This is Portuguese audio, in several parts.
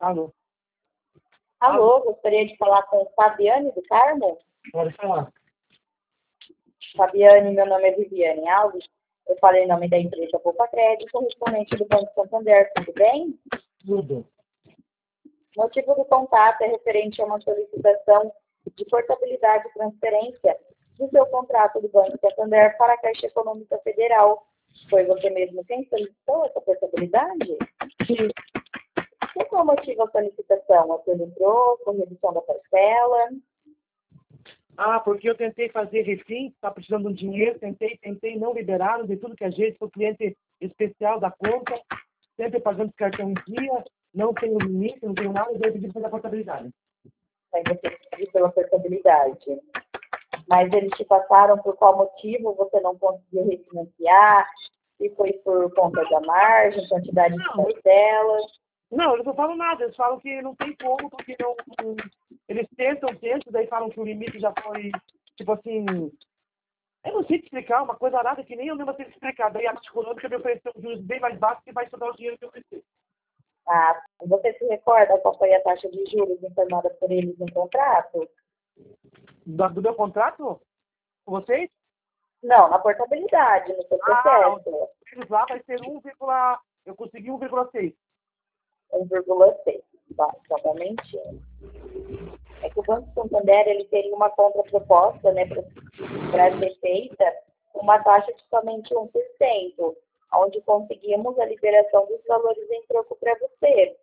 Alô? Alô, gostaria de falar com Fabiane do Carmo? Pode falar. Fabiane, meu nome é Viviane Alves. Eu falei em nome da empresa Poupa Crédito, correspondente do Banco Santander, tudo bem? Tudo. O motivo do contato é referente a uma solicitação de portabilidade e transferência do seu contrato do Banco Santander para a Caixa Econômica Federal. Foi você mesmo quem solicitou essa portabilidade? Sim. Qual foi o motivo da solicitação? A pelo troco, redução da parcela? Porque eu tentei fazer refim, tá precisando de um dinheiro, tentei, não liberaram, de tudo que é jeito, sou cliente especial da conta, sempre pagando o cartão em dia, não tenho limite, não tenho nada, e daí eu pedi pela portabilidade. Aí você pediu pela portabilidade. Mas eles te passaram por qual motivo você não conseguiu refinanciar? Se foi por conta da margem, quantidade de parcelas? Não, eles não falam nada, eles falam que não tem como, porque não, eles tentam, daí falam que o limite já foi, tipo assim, eu não sei te explicar, uma coisa nada que nem eu mesmo sei te explicar, daí a Caixa Econômica me ofereceu um juros bem mais baixo que vai sobrar o dinheiro que eu preciso. Você se recorda qual foi a taxa de juros informada por eles no contrato? Do meu contrato? Com vocês? Não, na portabilidade, no seu processo. Eles lá vai ser eu consegui 1,6. 1,6. Tá, só um momentinho. É que o Banco Santander, ele teria uma contraproposta, né, para ser feita uma taxa de somente 1%, onde conseguimos a liberação dos valores em troco para você.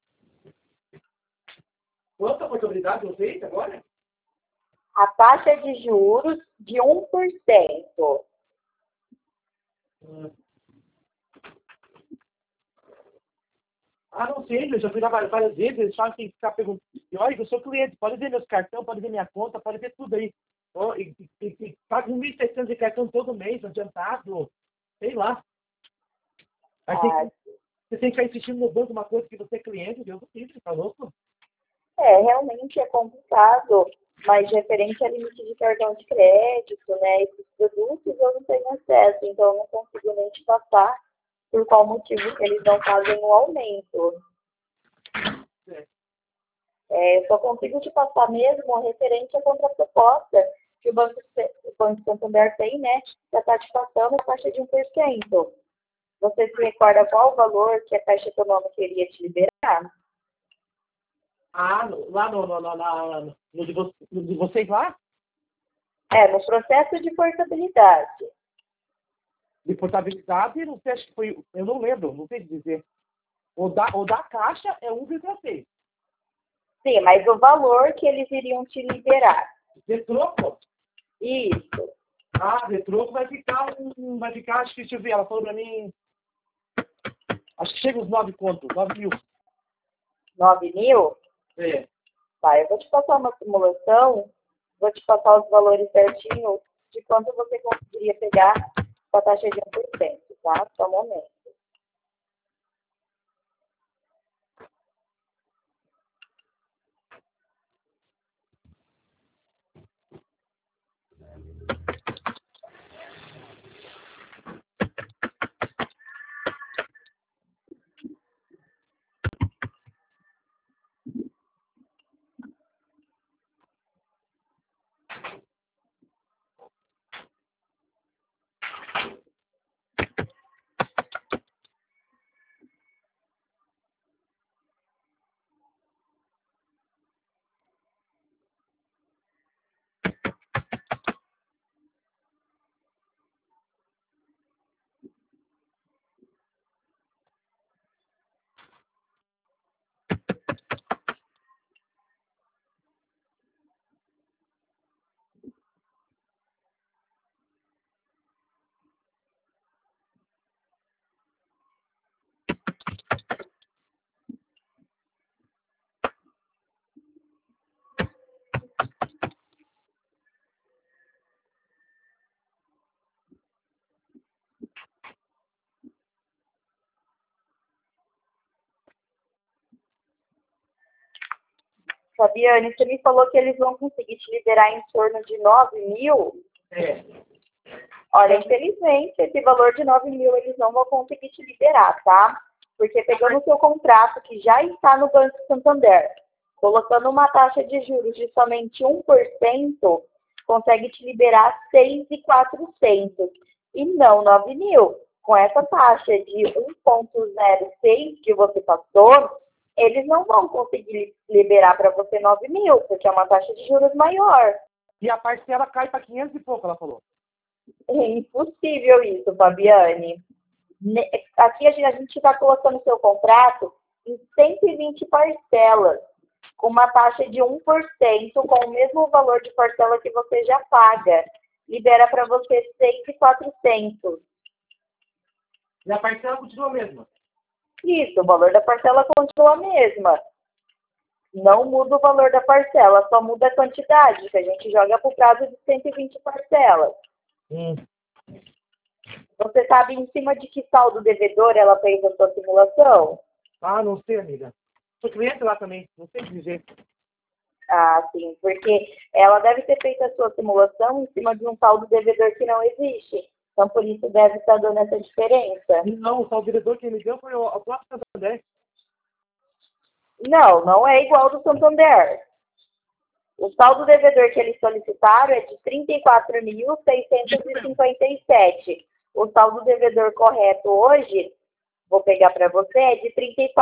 Quanto a portabilidade vocês agora? A taxa de juros de 1%. Não sei, eu já fui lá várias vezes, eles falam que tem que ficar perguntando. E olha, eu sou cliente, pode ver meus cartões, pode ver minha conta, pode ver tudo aí. Pago 1.600 de cartão todo mês, adiantado, sei lá. Você tem que ficar insistindo no banco uma coisa que você é cliente, Deus do livre, tá louco? Realmente é complicado, mas referente a limite de cartão de crédito, né, esses produtos eu não tenho acesso, então eu não consigo nem te passar por qual motivo que eles não fazem o aumento. Eu só consigo te passar mesmo referente à contraproposta que o Banco Santander tem, né, já está te passando a taxa de 1%. Você se recorda qual o valor que a Caixa Econômica iria te liberar? Lá no de vocês lá? No processo de portabilidade. De portabilidade, não sei, acho que foi, eu não lembro, não sei dizer. O da Caixa é 1,6. Sim, mas o valor que eles iriam te liberar. De troco? Isso. De troco vai ficar, acho que, deixa eu ver, ela falou pra mim, acho que chega uns 9 contos, 9 mil. 9 mil? É. Tá, eu vou te passar uma simulação, vou te passar os valores certinhos de quanto você conseguiria pegar com a taxa de 1%, tá? Só um momento. Fabiane, você me falou que eles vão conseguir te liberar em torno de 9 mil? É. Olha, infelizmente, esse valor de 9 mil eles não vão conseguir te liberar, tá? Porque pegando o seu contrato, que já está no Banco Santander, colocando uma taxa de juros de somente 1%, consegue te liberar 6.400 e não 9.000. Com essa taxa de 1,06 que você passou, eles não vão conseguir liberar para você 9.000, porque é uma taxa de juros maior. E a parcela cai para 500 e pouco, ela falou. É impossível isso, Fabiane. Aqui a gente está colocando o seu contrato em 120 parcelas, com uma taxa de 1%, com o mesmo valor de parcela que você já paga. Libera para você 6.400. E a parcela continua a mesma? Isso, o valor da parcela continua a mesma. Não muda o valor da parcela, só muda a quantidade, que a gente joga para o prazo de 120 parcelas. Você sabe em cima de que saldo devedor ela fez a sua simulação? Ah, não sei, amiga. Sou cliente lá também, não sei dizer. Ah, sim, porque ela deve ter feito a sua simulação em cima de um saldo devedor que não existe. Então, por isso deve estar dando essa diferença. Não, o devedor que me deu foi o próprio Santander. Não, não é igual ao do Santander. O saldo devedor que eles solicitaram é de 34.657. O saldo devedor correto hoje, vou pegar para você, é de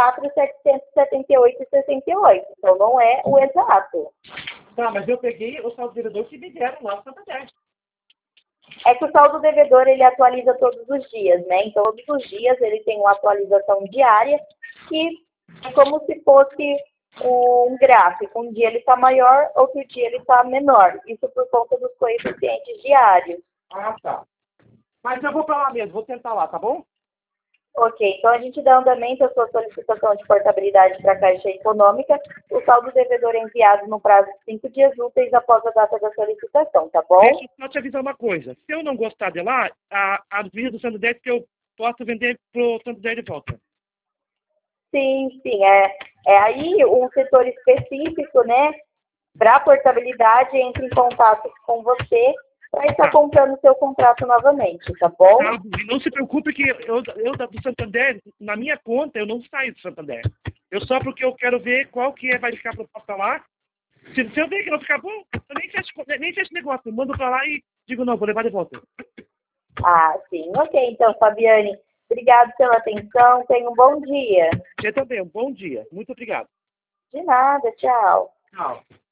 34.778,68. Então, não é o exato. Tá, mas eu peguei o saldo devedor que me deram lá no Santander. É que o saldo devedor, ele atualiza todos os dias, né? Em todos os dias ele tem uma atualização diária que é como se fosse um gráfico. Um dia ele está maior, outro dia ele está menor. Isso por conta dos coeficientes diários. Ah, tá. Mas eu vou para lá mesmo, vou tentar lá, tá bom? Ok, então a gente dá andamento à sua solicitação de portabilidade para a Caixa Econômica. O saldo devedor é enviado no prazo de 5 dias úteis após a data da solicitação, tá bom? Deixa eu só te avisar uma coisa. Se eu não gostar de lá, a visa do Santander que eu posso vender pro Santander de volta. Sim, sim. É aí um setor específico, né? Para portabilidade, entre em contato com você para estar comprando o seu contrato novamente, tá bom? Tá, não se preocupe que eu do Santander, na minha conta, eu não saio do Santander. Eu só porque eu quero ver qual que vai ficar proposta lá. Se eu ver que não ficar bom, eu nem fecho negócio. Eu mando para lá e digo, não, vou levar de volta. Ah, sim. Ok, então, Fabiane, obrigado pela atenção. Tenha um bom dia. Você também, um bom dia. Muito obrigado. De nada, tchau. Tchau.